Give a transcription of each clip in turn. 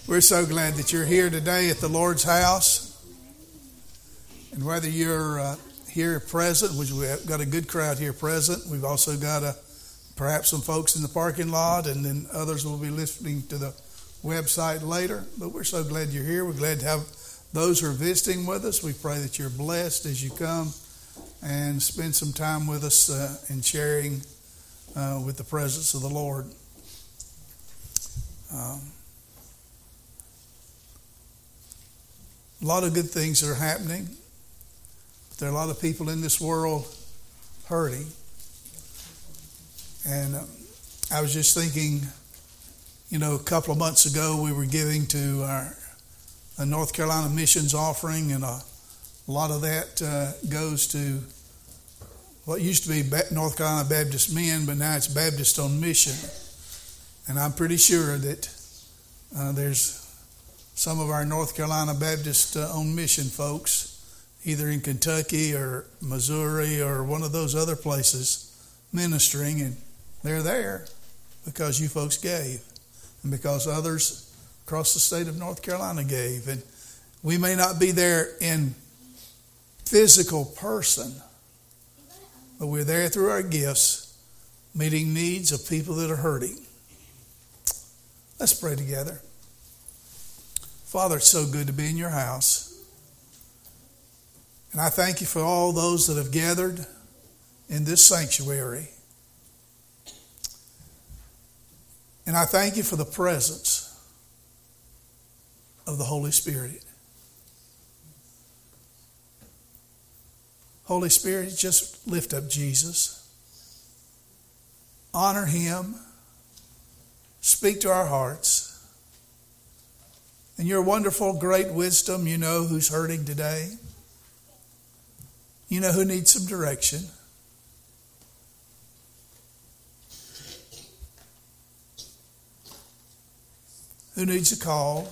We're so glad that you're here today at the Lord's house. And whether you're here present, which we've got a good crowd here present, we've also got perhaps some folks in the parking lot, and then others will be listening to the website later. But we're so glad you're here. We're glad to have those who are visiting with us. We pray that you're blessed as you come and spend some time with us in sharing with the presence of the Lord. A lot of good things are happening. But there are a lot of people in this world hurting. And I was just thinking, a couple of months ago we were giving to our North Carolina missions offering, and a lot of that goes to what used to be North Carolina Baptist Men, but now it's Baptist on Mission. And I'm pretty sure that there's some of our North Carolina Baptist on Mission folks, either in Kentucky or Missouri or one of those other places, ministering, and they're there because you folks gave, and because others across the state of North Carolina gave. And we may not be there in physical person, but we're there through our gifts, meeting needs of people that are hurting. Let's pray together. Father, it's so good to be in your house. And I thank you for all those that have gathered in this sanctuary. And I thank you for the presence of the Holy Spirit. Holy Spirit, just lift up Jesus. Honor him. Speak to our hearts. In your wonderful, great wisdom, you know who's hurting today. You know who needs some direction. Who needs a call,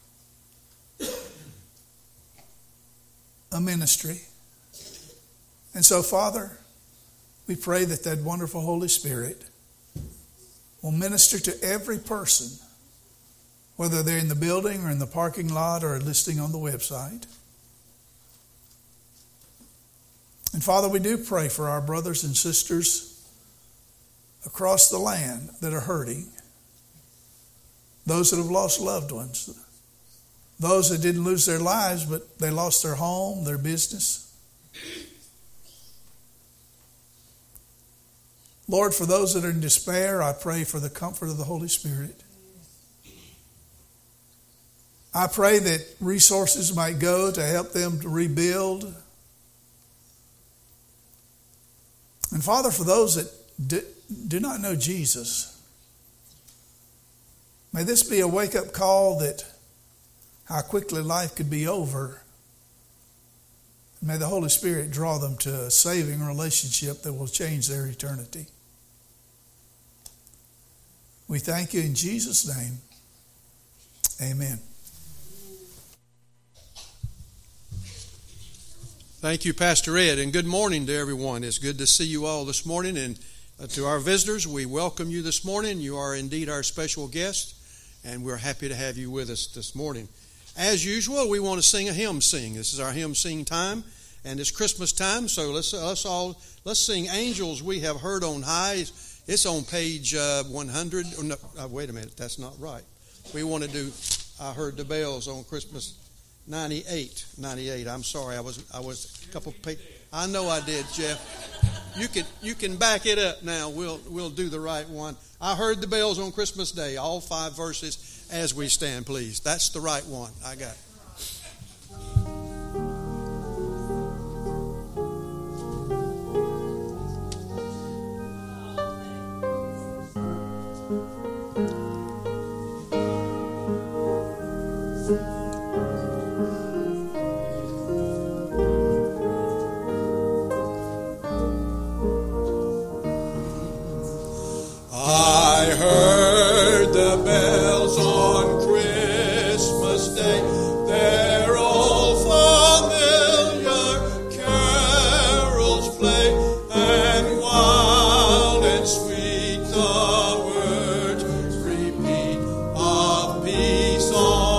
a ministry. And so, Father, we pray that that wonderful Holy Spirit will minister to every person, whether they're in the building or in the parking lot or listening on the website. And Father, we do pray for our brothers and sisters across the land that are hurting, those that have lost loved ones, those that didn't lose their lives, but they lost their home, their business. Lord, for those that are in despair, I pray for the comfort of the Holy Spirit. I pray that resources might go to help them to rebuild. And Father, for those that do not know Jesus, may this be a wake-up call that how quickly life could be over. May the Holy Spirit draw them to a saving relationship that will change their eternity. We thank you in Jesus' name. Amen. Thank you, Pastor Ed, and good morning to everyone. It's good to see you all this morning, and to our visitors, we welcome you this morning. You are indeed our special guest, and we're happy to have you with us this morning. As usual, we want to sing a hymn sing. This is our hymn sing time, and it's Christmas time, so let's sing "Angels We Have Heard on High." It's on page 100. Oh, no, wait a minute, that's not right. We want to do "I Heard the Bells" on Christmas 98. I'm sorry, I was a couple pages. I know I did, Jeff. You can back it up now. We'll do the right one. I heard the bells on Christmas Day. All 5 verses as we stand, please. That's the right one. I got it. I heard the bells on Christmas Day. They're all familiar carols play, and wild and sweet the words repeat of peace on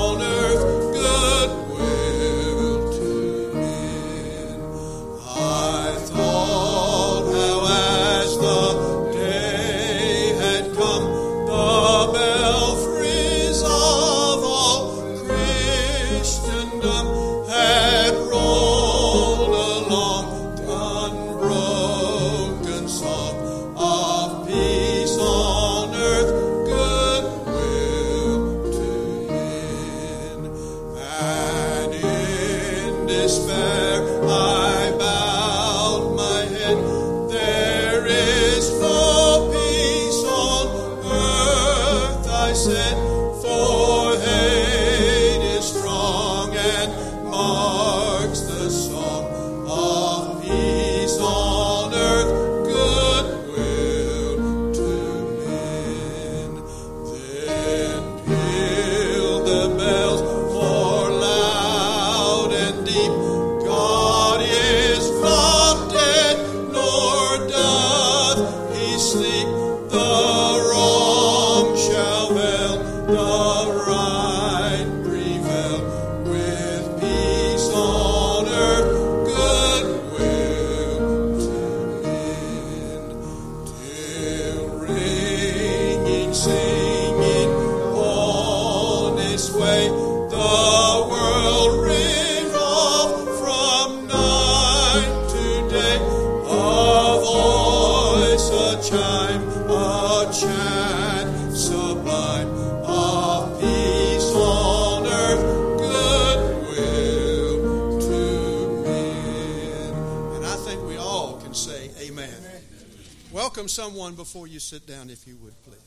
sway, the world revolve from night to day. A voice, a chime, a chant sublime, of peace on earth, goodwill to men. And I think we all can say amen. Welcome someone before you sit down, if you would, please.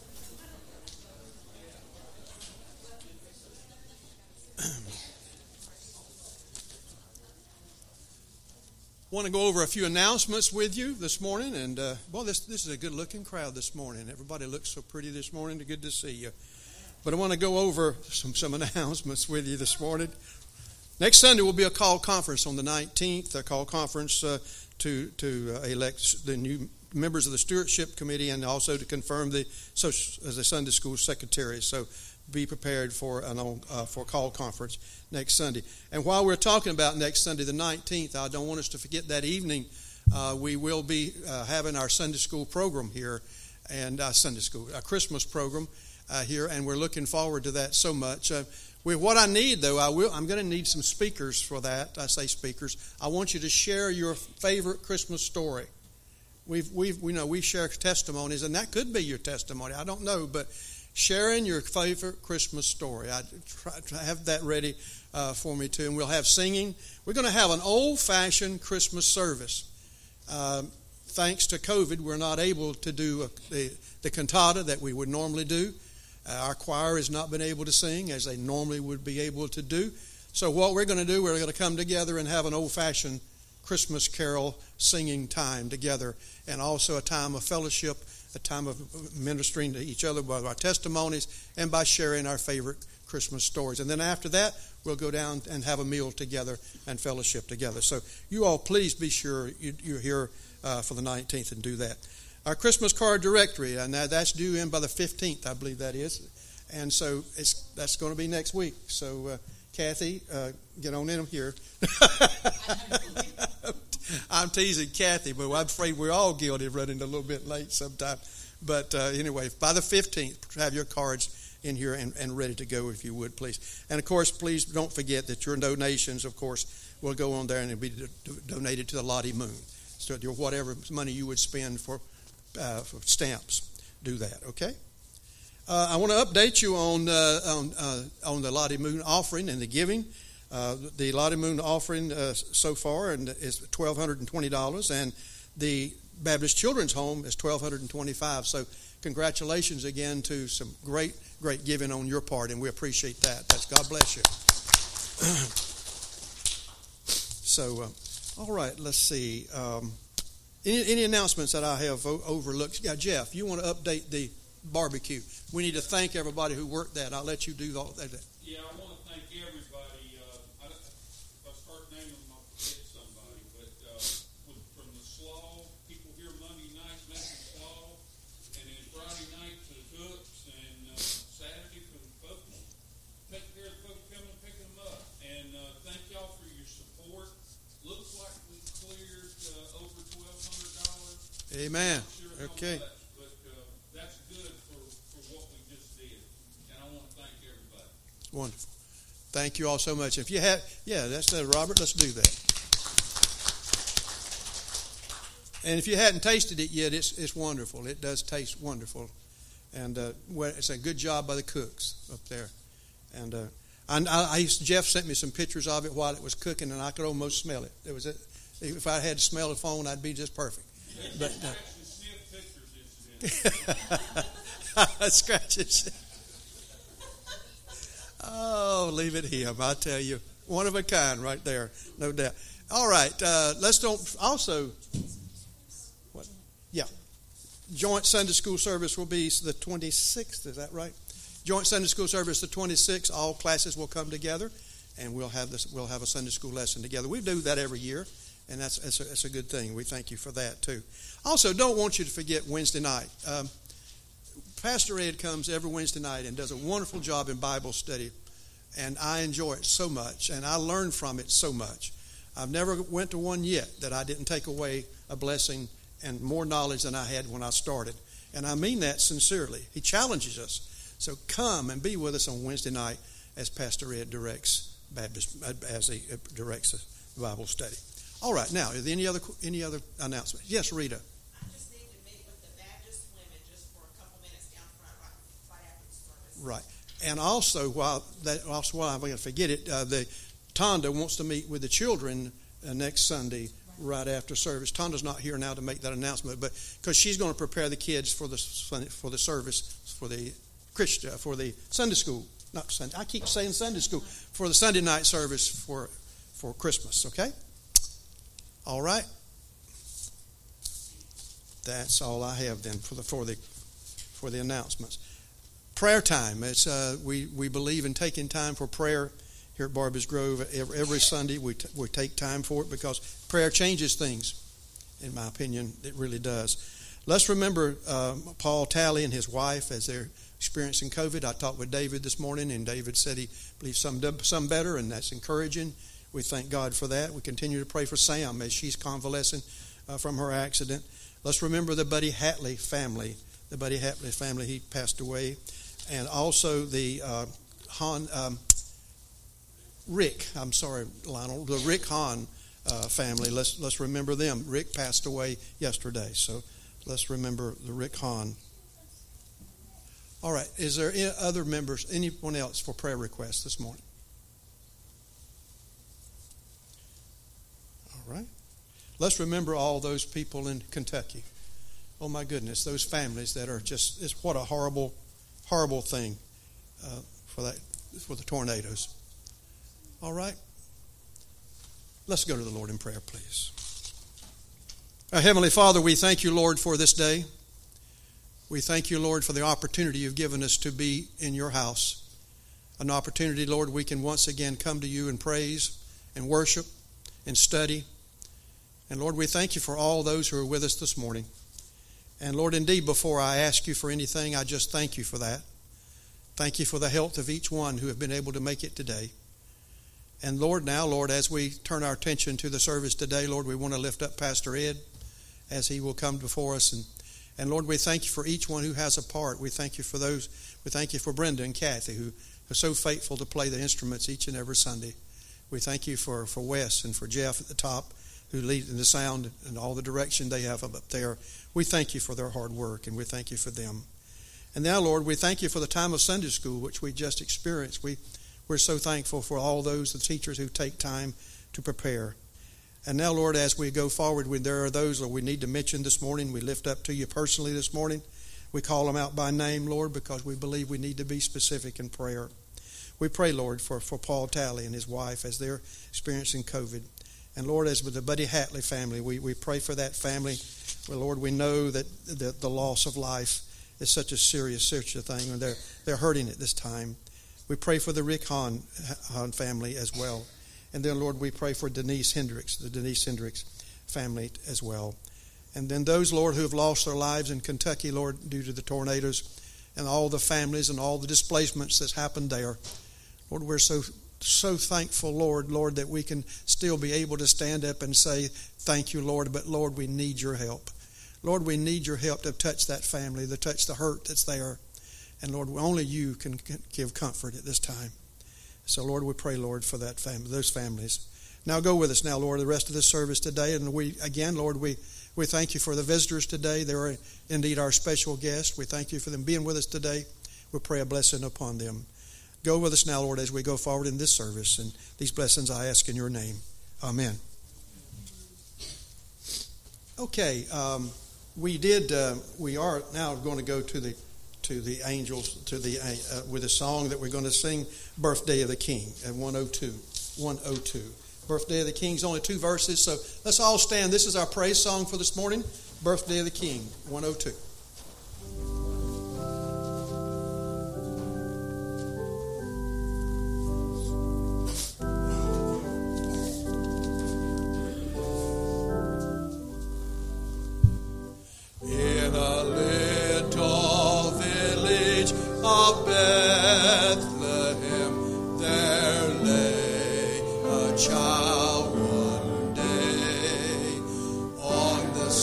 Want to go over a few announcements with you this morning, and this is a good-looking crowd this morning. Everybody looks so pretty this morning. Good to see you. But I want to go over some announcements with you this morning. Next Sunday will be a call conference on the 19th. A call conference to elect the new members of the stewardship committee, and also to confirm the Sunday school secretary. So be prepared for a call conference next Sunday. And while we're talking about next Sunday, the 19th, I don't want us to forget that evening we will be having our Sunday school program here, and a Christmas program here, and we're looking forward to that so much. What I need, though, I'm going to need some speakers for that. I say speakers. I want you to share your favorite Christmas story. We share testimonies, and that could be your testimony. I don't know, but sharing your favorite Christmas story. I try to have that ready for me too. And we'll have singing. We're going to have an old-fashioned Christmas service. Thanks to COVID, we're not able to do the cantata that we would normally do. Our choir has not been able to sing as they normally would be able to do. So what we're going to do, we're going to come together and have an old-fashioned Christmas carol singing time together, and also a time of fellowship, a time of ministering to each other by our testimonies and by sharing our favorite Christmas stories. And then after that, we'll go down and have a meal together and fellowship together. So you all please be sure you're here for the 19th and do that. Our Christmas card directory, and that's due in by the 15th, I believe that is. And so that's going to be next week. So Kathy, get on in here. I'm teasing Kathy, but I'm afraid we're all guilty of running a little bit late sometime. But anyway, by the 15th, have your cards in here and ready to go, if you would, please. And, of course, please don't forget that your donations, of course, will go on there and it'll be donated to the Lottie Moon. So whatever money you would spend for stamps, do that, okay? I want to update you on the Lottie Moon offering and the giving. The Lottie Moon offering so far is $1,220, and the Baptist Children's Home is $1,225. So congratulations again to some great giving on your part, and we appreciate that. God bless you. So, all right, let's see. Any announcements that I have overlooked? Yeah, Jeff, you want to update the barbecue? We need to thank everybody who worked that. I'll let you do all that. Yeah, I want to thank everybody. If I start naming them, I'll forget somebody. But from the slaw, people here Monday night making slaw, and then Friday night to the cooks, and Saturday for the folks. Take care of the folks coming and picking them up. And thank y'all for your support. Looks like we cleared over $1,200. Amen. Sure okay. But that's good for what we just did. And I want to thank everybody. Wonderful. Thank you all so much. If you have, that's Robert. Let's do that. And if you hadn't tasted it yet, it's wonderful. It does taste wonderful, and it's a good job by the cooks up there. And Jeff sent me some pictures of it while it was cooking, and I could almost smell it. If I had to smell the phone, I'd be just perfect. But scratches. Oh, leave it him. I tell you, one of a kind right there, no doubt. All right, Joint Sunday School service will be the 26th. Is that right? Joint Sunday School service the 26th. All classes will come together, and we'll have a Sunday school lesson together. We do that every year, and that's a good thing. We thank you for that too. Also, don't want you to forget Wednesday night. Pastor Ed comes every Wednesday night and does a wonderful job in Bible study, and I enjoy it so much, and I learn from it so much. I've never went to one yet that I didn't take away a blessing and more knowledge than I had when I started, and I mean that sincerely. He challenges us So come and be with us on Wednesday night as Pastor Ed directs as he directs the Bible study. All right, now, are there any other announcements? Yes, Rita. I just need to meet with the Baptist women just for a couple minutes down front right after the service. Right. And also, while I'm going to forget it, the Tonda wants to meet with the children next Sunday right after service. Tonda's not here now to make that announcement, but because she's going to prepare the kids for the service for the Sunday school. Not Sunday. I keep saying Sunday school for the Sunday night service for Christmas. Okay. All right. That's all I have then for the announcements. Prayer time. It's we believe in taking time for prayer here at Barbers Grove. Every Sunday we take time for it because prayer changes things. In my opinion, it really does. Let's remember Paul Talley and his wife as they're experiencing COVID. I talked with David this morning, and David said he believes some better, and that's encouraging. We thank God for that. We continue to pray for Sam as she's convalescing from her accident. Let's remember the Buddy Hatley family. The Buddy Hatley family, he passed away. And also the Lionel, the Rick Hahn family. Let's remember them. Rick passed away yesterday, so let's remember the Rick Hahn. All right, is there any other members, anyone else for prayer requests this morning? All right. Let's remember all those people in Kentucky. Oh my goodness, those families that are it's what a horrible thing for the tornadoes. All right. Let's go to the Lord in prayer, please. Our Heavenly Father, we thank you, Lord, for this day. We thank you, Lord, for the opportunity you've given us to be in your house. An opportunity, Lord, we can once again come to you and praise and worship and study. And Lord, we thank you for all those who are with us this morning. And Lord, indeed, before I ask you for anything, I just thank you for that. Thank you for the health of each one who have been able to make it today. And Lord, now, Lord, as we turn our attention to the service today, Lord, we want to lift up Pastor Ed as he will come before us. And Lord, we thank you for each one who has a part. We thank you for those. We thank you for Brenda and Kathy who are so faithful to play the instruments each and every Sunday. We thank you for Wes and for Jeff at the top who lead in the sound and all the direction they have up there. We thank you for their hard work, and we thank you for them. And now, Lord, we thank you for the time of Sunday school, which we just experienced. We're so thankful for all those, the teachers who take time to prepare. And now, Lord, as we go forward, there are those that we need to mention this morning. We lift up to you personally this morning. We call them out by name, Lord, because we believe we need to be specific in prayer. We pray, Lord, for Paul Talley and his wife as they're experiencing COVID. And, Lord, as with the Buddy Hatley family, we pray for that family. Well, Lord, we know that the loss of life is such a such a thing, and they're hurting at this time. We pray for the Rick Hahn family as well. And then, Lord, we pray for the Denise Hendricks family as well. And then those, Lord, who have lost their lives in Kentucky, Lord, due to the tornadoes and all the families and all the displacements that's happened there. Lord, we're so thankful, Lord, that we can still be able to stand up and say, thank you, Lord. But, Lord, we need your help. Lord, we need your help to touch that family, to touch the hurt that's there. And, Lord, only you can give comfort at this time. So, Lord, we pray, Lord, for that family, those families. Now go with us now, Lord, the rest of the service today. And Lord, we thank you for the visitors today. They are indeed our special guests. We thank you for them being with us today. We pray a blessing upon them. Go with us now, Lord, as we go forward in this service. And these blessings I ask in your name. Amen. Okay, we are now going to go to the angels, with a song that we're going to sing, Birthday of the King, at 102. Birthday of the King is only 2 verses, so let's all stand. This is our praise song for this morning, Birthday of the King, 102.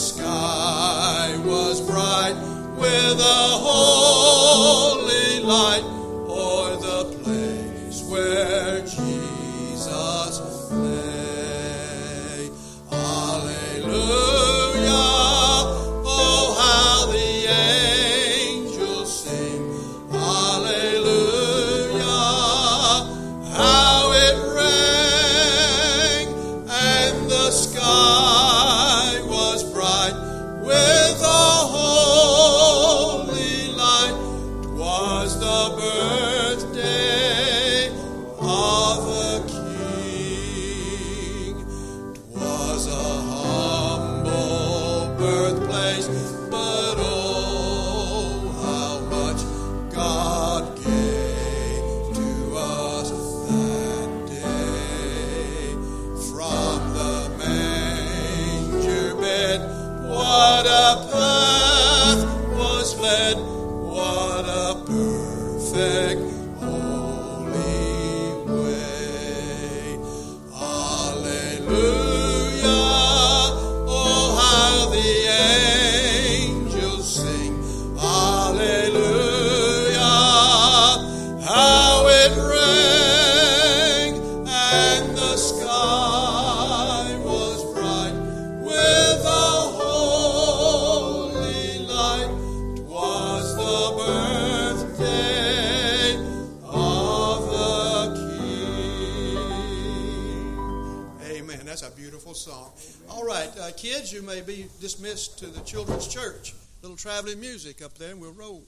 with a holy light. where Jesus lay. Hallelujah. Oh, how the angels sing. Hallelujah. How it rang, and the sky was bright with a holy light. 'Twas the birthday of the King. 'Twas a humble birthplace, but oh, how much God gave to us that day. From the manger bed, what a path was led, what a perfect holy way. Hallelujah. Oh, how the angels sing. Hallelujah. How it rang, and the sky was bright with a holy light. 'Twas the birthday of the King. Amen. That's a beautiful song. All right, kids, you may be dismissed to the children's church. Little traveling music up there, and we'll roll.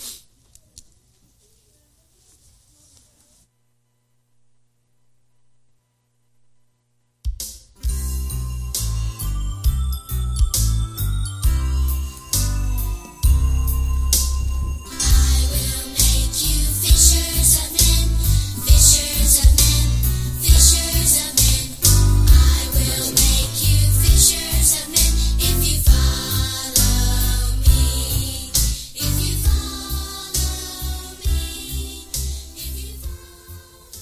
I will make you fishers of men, fishers of men, fishers of men. I will make you fishers of men if you follow me. If you follow me. If you follow.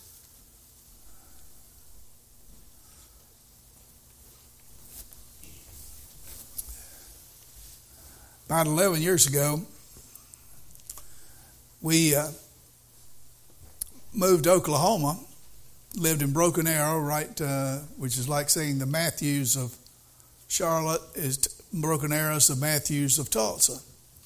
About 11 years ago, we moved to Oklahoma, lived in Broken Arrow, right, which is like saying the Matthews of Charlotte is Broken Arrow is the Matthews of Tulsa.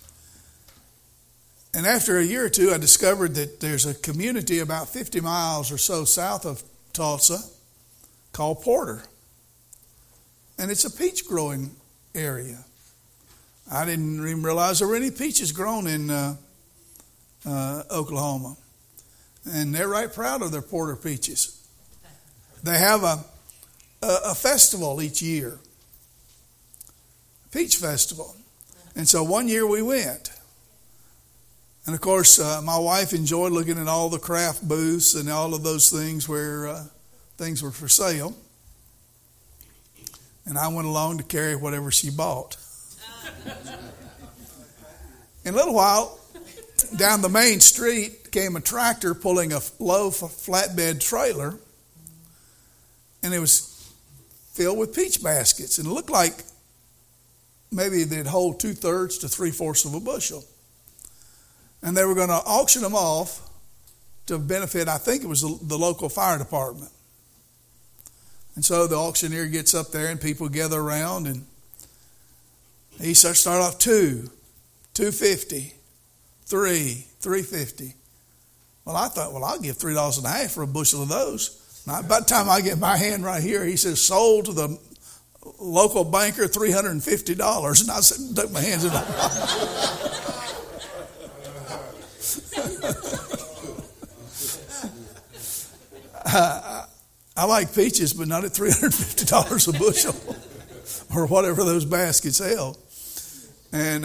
And after a year or two, I discovered that there's a community about 50 miles or so south of Tulsa called Porter. And it's a peach growing area. I didn't even realize there were any peaches grown in Oklahoma. And they're right proud of their Porter peaches. They have a festival each year, peach festival. And so one year we went. And of course, my wife enjoyed looking at all the craft booths and all of those things where things were for sale. And I went along to carry whatever she bought. In a little while, down the main street came a tractor pulling a low flatbed trailer, and it was filled with peach baskets. And it looked like maybe they'd hold 2/3 to 3/4 of a bushel. And they were going to auction them off to benefit, I think it was the local fire department. And so the auctioneer gets up there and people gather around, and he started off $2.50, $3, $3.50. Well, I thought, I'll give $3.50 for a bushel of those. Now, by the time I get my hand right here, he says, sold to the local banker, $350. And I said, took my hands in my I like peaches, but not at $350 a bushel or whatever those baskets held. And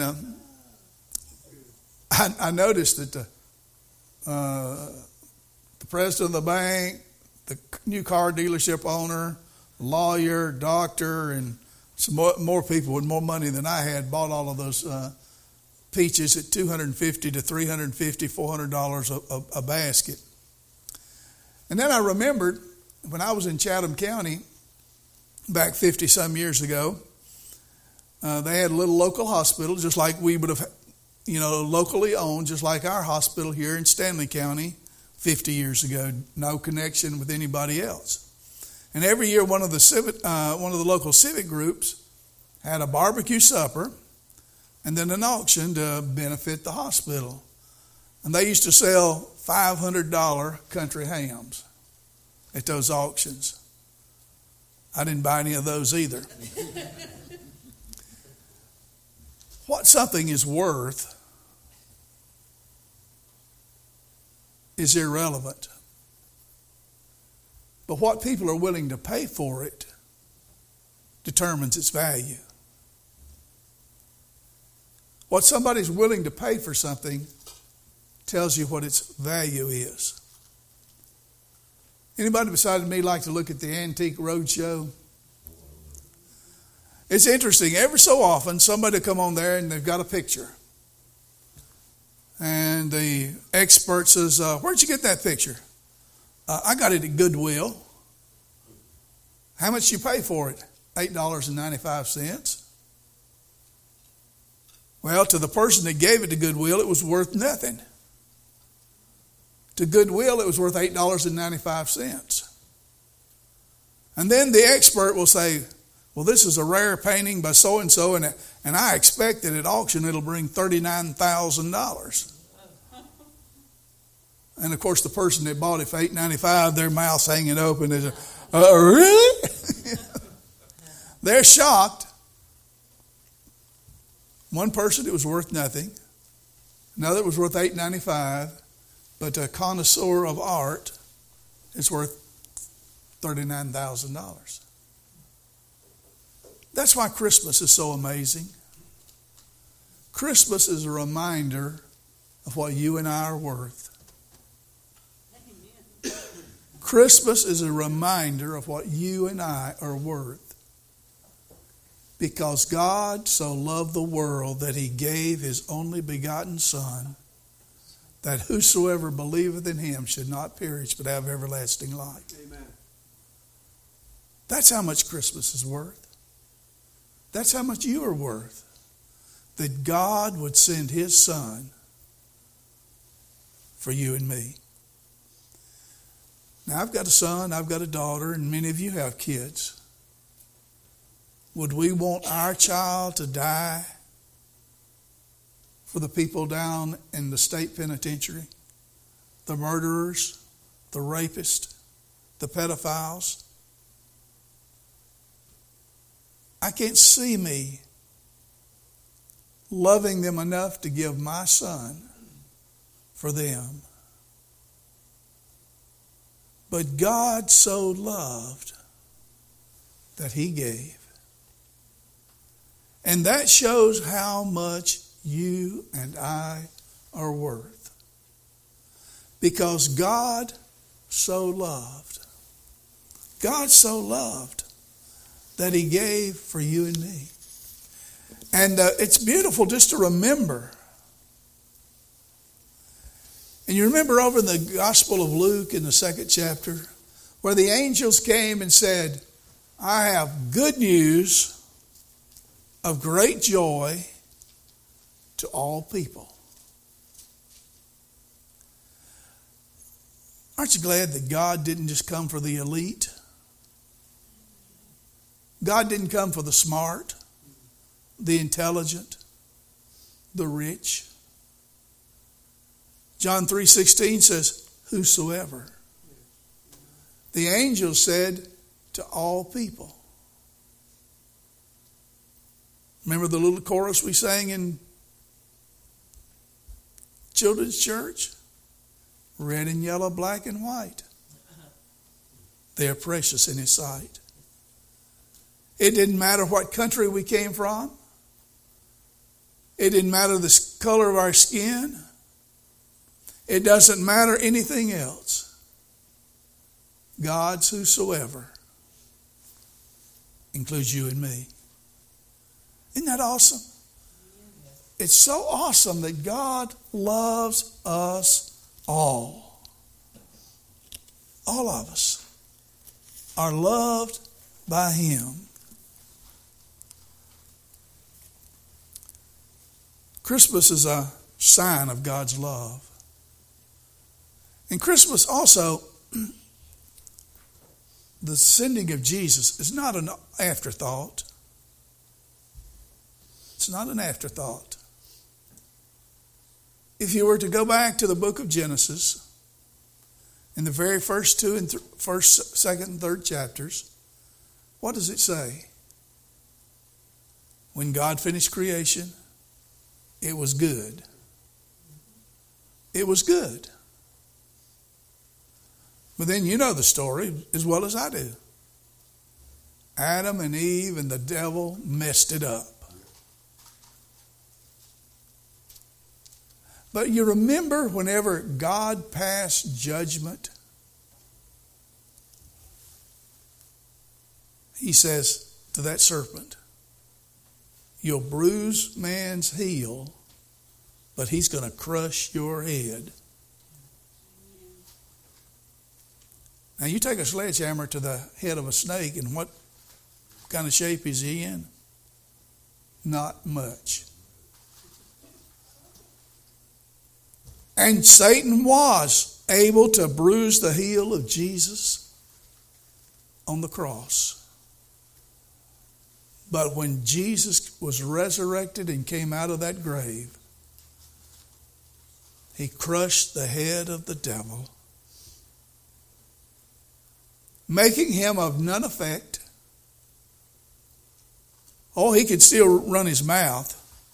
I noticed that the president of the bank, the new car dealership owner, lawyer, doctor, and some more people with more money than I had bought all of those peaches at $250 to $350, $400 a basket. And then I remembered when I was in Chatham County back 50-some years ago, they had a little local hospital, just like we would have, locally owned, just like our hospital here in Stanley County 50 years ago, no connection with anybody else. And every year, one of the local civic groups had a barbecue supper and then an auction to benefit the hospital. And they used to sell $500 country hams at those auctions. I didn't buy any of those either. What something is worth is irrelevant. But what people are willing to pay for it determines its value. What somebody's willing to pay for something tells you what its value is. Anybody besides me like to look at the Antique Roadshow? It's interesting. Every so often, somebody will come on there and they've got a picture. And the expert says, where'd you get that picture? I got it at Goodwill. How much you pay for it? $8.95. Well, to the person that gave it to Goodwill, it was worth nothing. To Goodwill, it was worth $8.95. And then the expert will say, well, this is a rare painting by so-and-so, and I expect that at auction it'll bring $39,000. And, of course, the person that bought it for $8.95, their mouth's hanging open. Is really? They're shocked. One person, it was worth nothing. Another, it was worth $8.95. But a connoisseur of art, it's worth $39,000. That's why Christmas is so amazing. Christmas is a reminder of what you and I are worth. Christmas is a reminder of what you and I are worth. Because God so loved the world that He gave His only begotten Son, that whosoever believeth in Him should not perish but have everlasting life. Amen. That's how much Christmas is worth. That's how much you are worth. That God would send His Son for you and me. Now, I've got a son, I've got a daughter, and many of you have kids. Would we want our child to die for the people down in the state penitentiary? The murderers, the rapists, the pedophiles? I can't see me loving them enough to give my son for them. But God so loved that He gave. And that shows how much you and I are worth. Because God so loved. God so loved that He gave for you and me. And it's beautiful just to remember. And you remember over in the Gospel of Luke in the 2nd chapter, where the angels came and said, I have good news of great joy to all people. Aren't you glad that God didn't just come for the elite? God didn't come for the smart, the intelligent, the rich. John 3:16 says, whosoever. The angels said, to all people. Remember the little chorus we sang in children's church? Red and yellow, black and white. They are precious in His sight. It didn't matter what country we came from. It didn't matter the color of our skin. It doesn't matter anything else. God's whosoever includes you and me. Isn't that awesome? It's so awesome that God loves us all. All of us are loved by Him. Christmas is a sign of God's love. And Christmas also, the sending of Jesus is not an afterthought. It's not an afterthought. If you were to go back to the book of Genesis, in the very first second, and third chapters, what does it say? When God finished creation, it was good. It was good. But then you know the story as well as I do. Adam and Eve and the devil messed it up. But you remember whenever God passed judgment, he says to that serpent, you'll bruise man's heel, but he's going to crush your head. Now you take a sledgehammer to the head of a snake, and what kind of shape is he in? Not much. And Satan was able to bruise the heel of Jesus on the cross. But when Jesus was resurrected and came out of that grave, he crushed the head of the devil, making him of none effect. Oh, he could still run his mouth.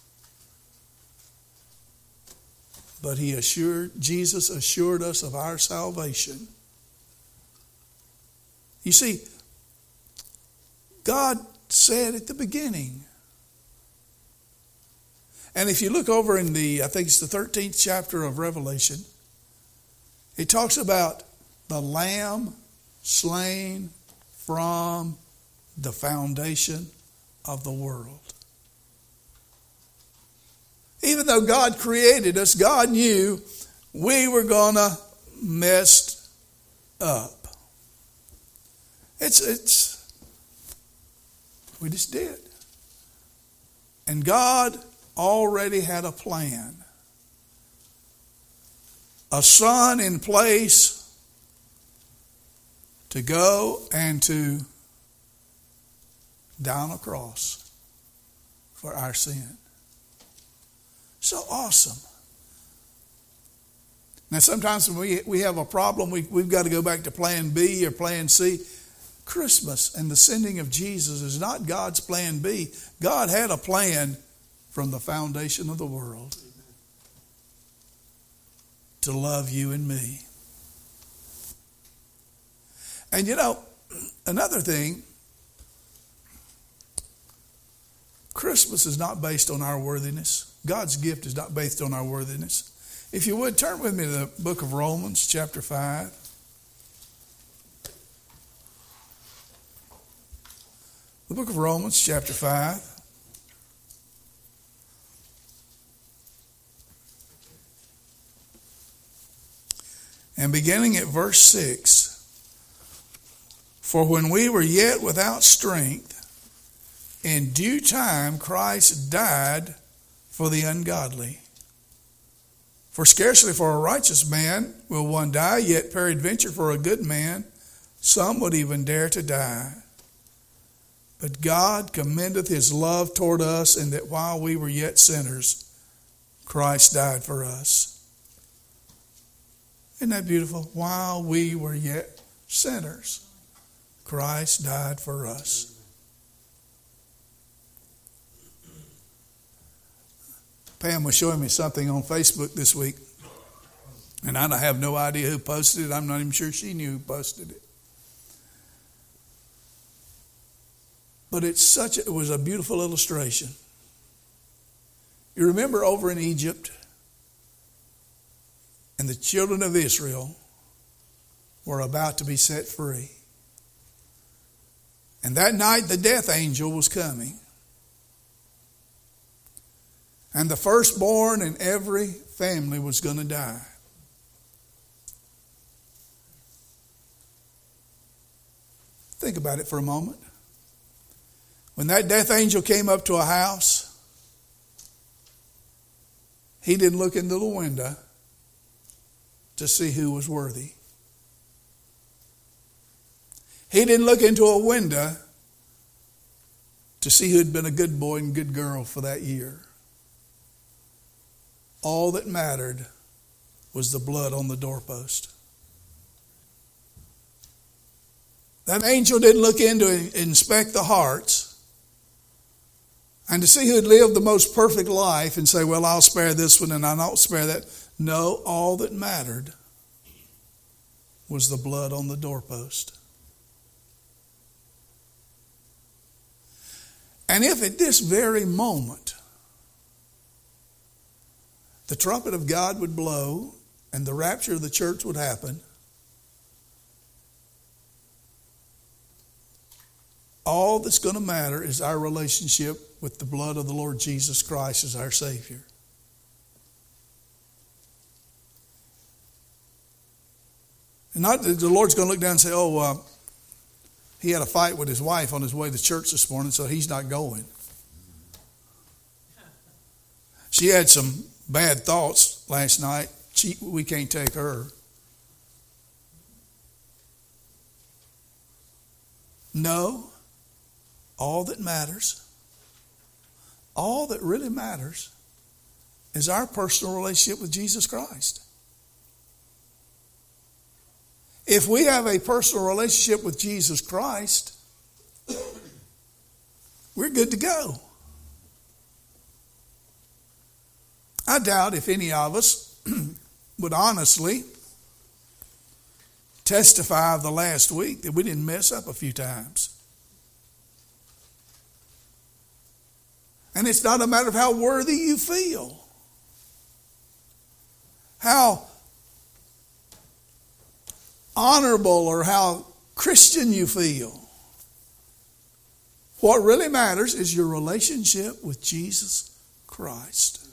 But Jesus assured us of our salvation. You see, God said at the beginning. And if you look over in I think it's the 13th chapter of Revelation, it talks about the Lamb slain from the foundation of the world. Even though God created us, God knew we were going to mess up. We just did. And God already had a plan. A son in place to go and to die on a cross for our sin. So awesome. Now sometimes when we have a problem, we've got to go back to plan B or plan C. Christmas and the sending of Jesus is not God's plan B. God had a plan from the foundation of the world to love you and me. And you know, another thing, Christmas is not based on our worthiness. God's gift is not based on our worthiness. If you would, turn with me to the book of Romans, chapter 5. The book of Romans, chapter 5. And beginning at verse 6. For when we were yet without strength, in due time Christ died for the ungodly. For scarcely for a righteous man will one die, yet peradventure for a good man some would even dare to die. But God commendeth his love toward us, in that while we were yet sinners, Christ died for us. Isn't that beautiful? While we were yet sinners, Christ died for us. Pam was showing me something on Facebook this week, and I have no idea who posted it. I'm not even sure she knew who posted it. But it was a beautiful illustration. You remember over in Egypt, and the children of Israel were about to be set free. And that night the death angel was coming. And the firstborn in every family was going to die. Think about it for a moment. When that death angel came up to a house, he didn't look into the window. to see who was worthy. He didn't look into a window to see who had been a good boy and good girl for that year. All that mattered was the blood on the doorpost. That angel didn't look in to inspect the hearts and to see who had lived the most perfect life and say, well, I'll spare this one and I don't spare that. No, all that mattered was the blood on the doorpost. And if at this very moment the trumpet of God would blow and the rapture of the church would happen, all that's going to matter is our relationship with the blood of the Lord Jesus Christ as our Savior. And not that the Lord's going to look down and say, he had a fight with his wife on his way to church this morning, so he's not going. She had some bad thoughts last night. We can't take her. No. All that matters, all that really matters, is our personal relationship with Jesus Christ. If we have a personal relationship with Jesus Christ, we're good to go. I doubt if any of us would honestly testify of the last week that we didn't mess up a few times. And it's not a matter of how worthy you feel, how honorable or how Christian you feel. What really matters is your relationship with Jesus Christ.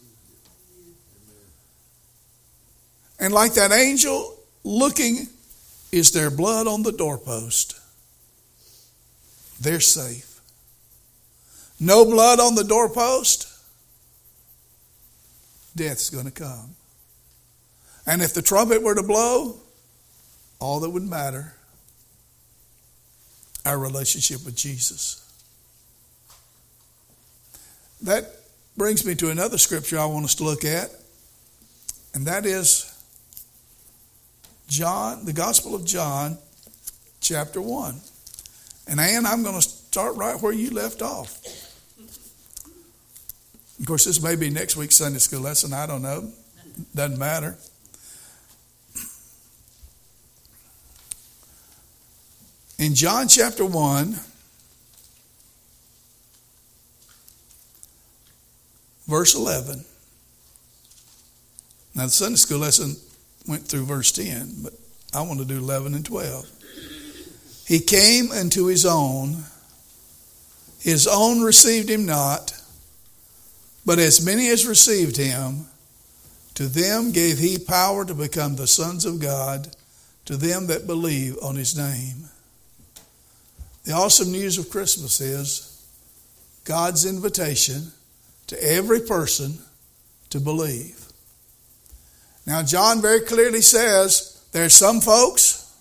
And like that angel looking, is there blood on the doorpost? They're safe. No blood on the doorpost, death's going to come. And if the trumpet were to blow, all that would matter, our relationship with Jesus. That brings me to another scripture I want us to look at, and that is John, the Gospel of John, chapter 1. And Ann, I'm going to start right where you left off. Of course, this may be next week's Sunday school lesson. I don't know. Doesn't matter. In John chapter 1, verse 11. Now, the Sunday school lesson went through verse 10, but I want to do 11 and 12. He came unto his own received him not, but as many as received him, to them gave he power to become the sons of God, to them that believe on his name. The awesome news of Christmas is God's invitation to every person to believe. Now, John very clearly says there's some folks,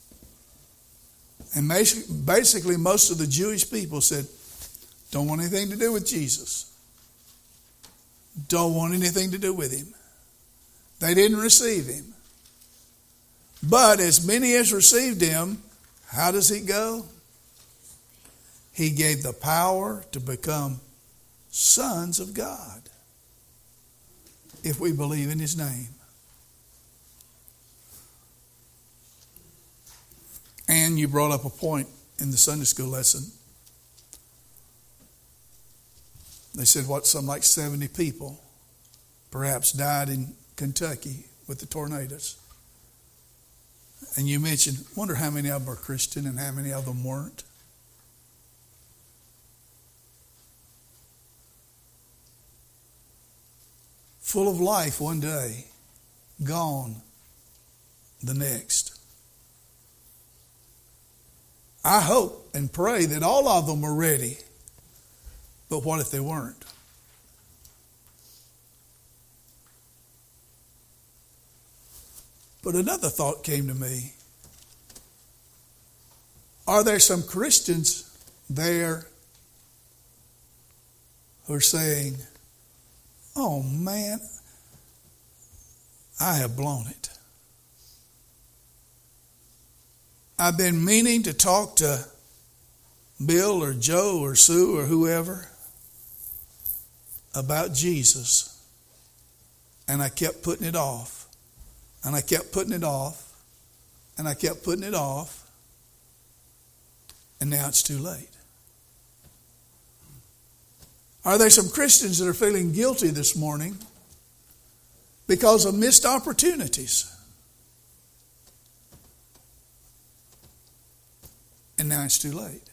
and basically most of the Jewish people said, don't want anything to do with Jesus. Don't want anything to do with him. They didn't receive him. But as many as received him, how does it go? He gave the power to become sons of God if we believe in his name. And you brought up a point in the Sunday school lesson. They said something like 70 people perhaps died in Kentucky with the tornadoes. And you mentioned, wonder how many of them are Christian and how many of them weren't. Full of life one day, gone the next. I hope and pray that all of them were ready. But what if they weren't? But another thought came to me. Are there some Christians there who are saying, oh man, I have blown it. I've been meaning to talk to Bill or Joe or Sue or whoever about Jesus, and I kept putting it off, and I kept putting it off, and I kept putting it off, and now it's too late. Are there some Christians that are feeling guilty this morning because of missed opportunities? And now it's too late.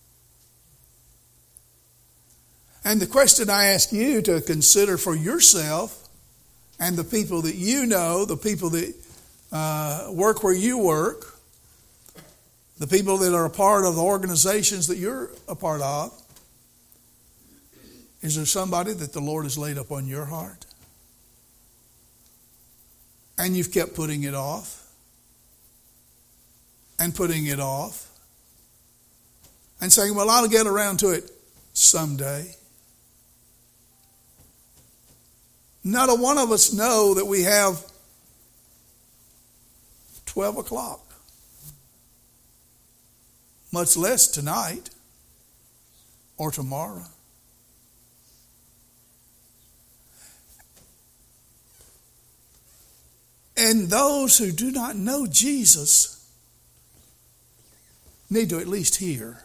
And the question I ask you to consider for yourself and the people that you know, the people that work where you work, the people that are a part of the organizations that you're a part of, is there somebody that the Lord has laid upon your heart? And you've kept putting it off and putting it off and saying, well, I'll get around to it someday. Not a one of us know that we have 12 o'clock, much less tonight or tomorrow. And those who do not know Jesus need to at least hear.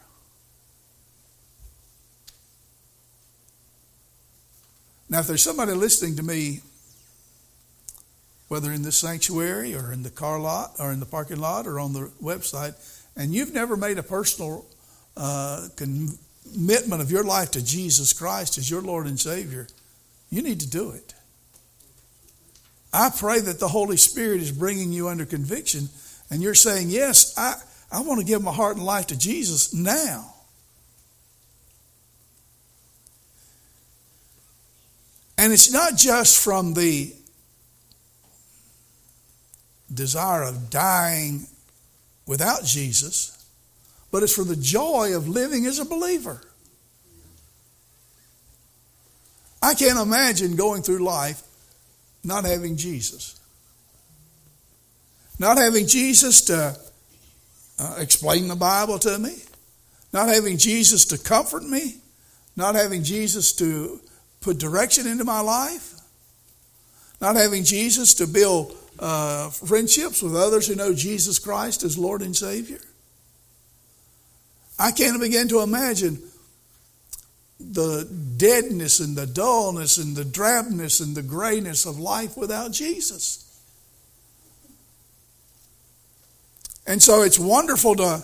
Now, if there's somebody listening to me, whether in this sanctuary or in the car lot or in the parking lot or on the website, and you've never made a personal commitment of your life to Jesus Christ as your Lord and Savior, you need to do it. I pray that the Holy Spirit is bringing you under conviction and you're saying, yes, I want to give my heart and life to Jesus now. And it's not just from the desire of dying without Jesus, but it's from the joy of living as a believer. I can't imagine going through life not having Jesus. Not having Jesus to explain the Bible to me. Not having Jesus to comfort me. Not having Jesus to put direction into my life. Not having Jesus to build friendships with others who know Jesus Christ as Lord and Savior. I can't begin to imagine the deadness and the dullness and the drabness and the grayness of life without Jesus. And so it's wonderful to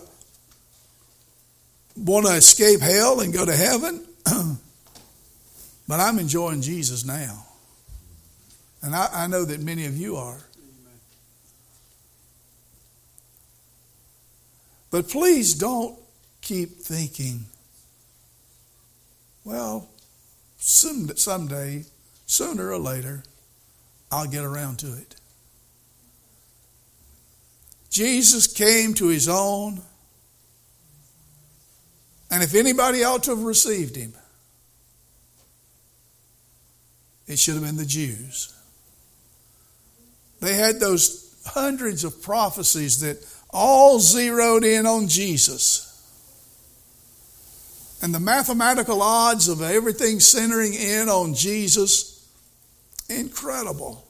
want to escape hell and go to heaven, but I'm enjoying Jesus now. And I know that many of you are. But please don't keep thinking, well, someday, sooner or later, I'll get around to it. Jesus came to his own, and if anybody ought to have received him, it should have been the Jews. They had those hundreds of prophecies that all zeroed in on Jesus. And the mathematical odds of everything centering in on Jesus, incredible.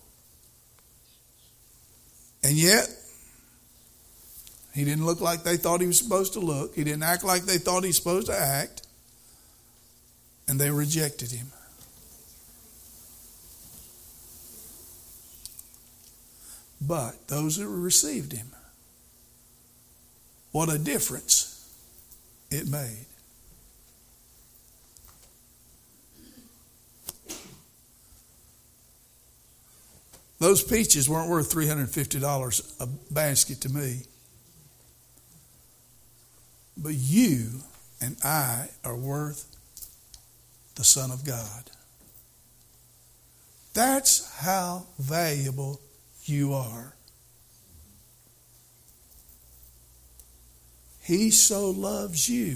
And yet, he didn't look like they thought he was supposed to look. He didn't act like they thought he was supposed to act. And they rejected him. But those who received him, what a difference it made. Those peaches weren't worth $350 a basket to me. But you and I are worth the Son of God. That's how valuable you are. He so loves you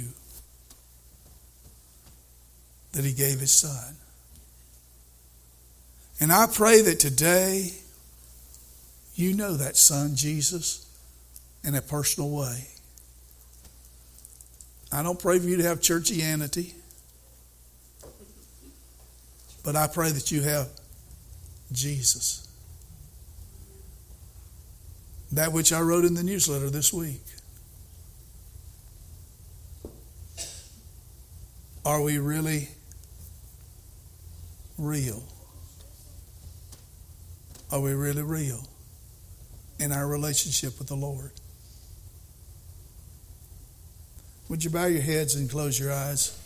that He gave His Son. And I pray that today you know that Son, Jesus, in a personal way. I don't pray for you to have churchianity, but I pray that you have Jesus. That which I wrote in the newsletter this week. Are we really real? Are we really real in our relationship with the Lord? Would you bow your heads and close your eyes?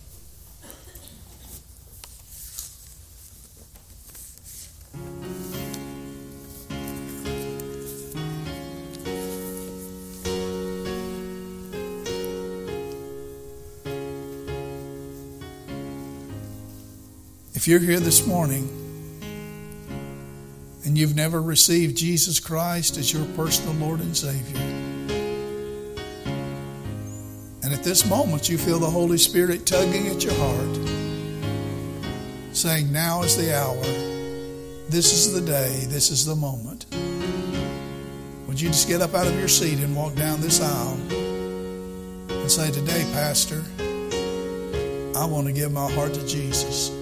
If you're here this morning and you've never received Jesus Christ as your personal Lord and Savior, and at this moment you feel the Holy Spirit tugging at your heart, saying, now is the hour, this is the day, this is the moment, would you just get up out of your seat and walk down this aisle and say, today, Pastor, I want to give my heart to Jesus.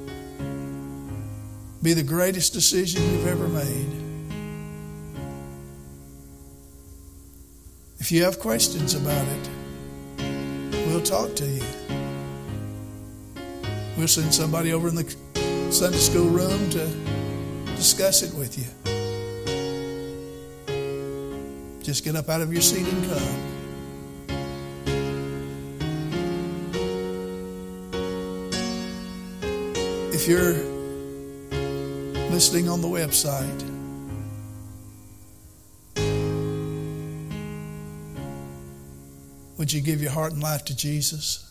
Be the greatest decision you've ever made. If you have questions about it, we'll talk to you. We'll send somebody over in the Sunday school room to discuss it with you. Just get up out of your seat and come. If you're listening on the website, would you give your heart and life to Jesus?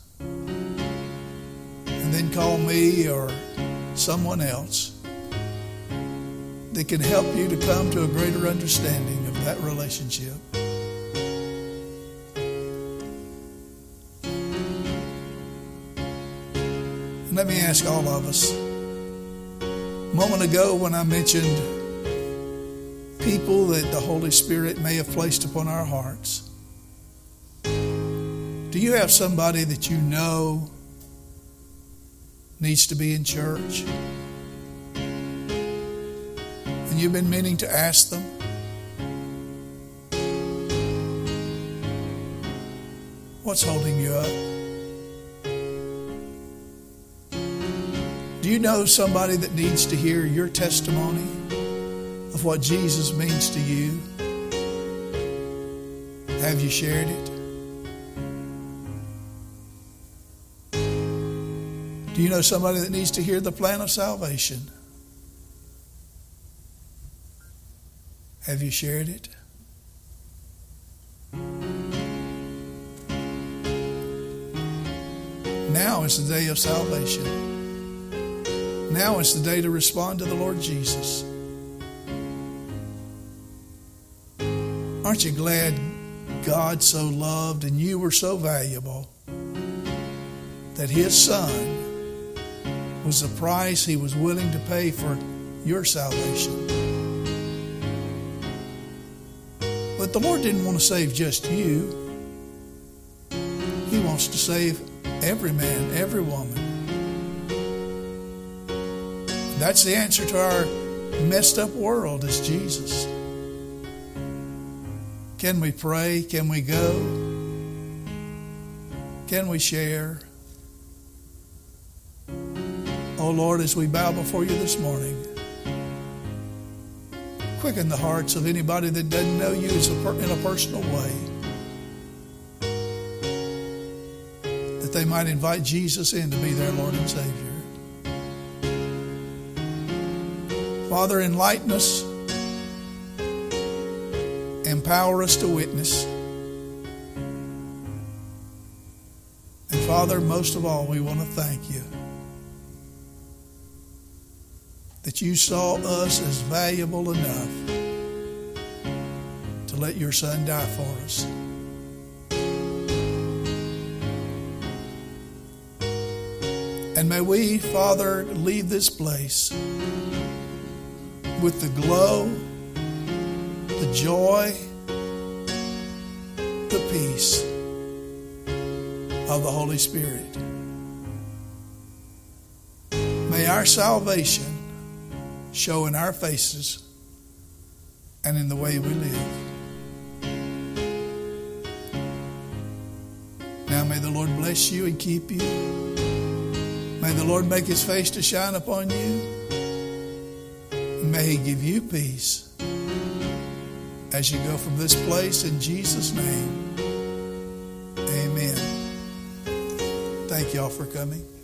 And then call me or someone else that can help you to come to a greater understanding of that relationship. And let me ask all of us, a moment ago when I mentioned people that the Holy Spirit may have placed upon our hearts, do you have somebody that you know needs to be in church? And you've been meaning to ask them? What's holding you up? Do you know somebody that needs to hear your testimony of what Jesus means to you? Have you shared it? Do you know somebody that needs to hear the plan of salvation? Have you shared it? Now is the day of salvation. Now is the day to respond to the Lord Jesus. Aren't you glad God so loved and you were so valuable that His Son was the price He was willing to pay for your salvation? But the Lord didn't want to save just you. He wants to save every man, every woman. That's the answer to our messed up world, is Jesus. Can we pray? Can we go? Can we share? Oh Lord, as we bow before you this morning, quicken the hearts of anybody that doesn't know you in a personal way, that they might invite Jesus in to be their Lord and Savior. Father, enlighten us, empower us to witness. And Father, most of all, we want to thank you that you saw us as valuable enough to let your Son die for us. And may we, Father, leave this place with the glow, the joy, the peace of the Holy Spirit. May our salvation show in our faces and in the way we live. Now may the Lord bless you and keep you. May the Lord make His face to shine upon you. And may He give you peace as you go from this place in Jesus' name. Amen. Thank y'all for coming.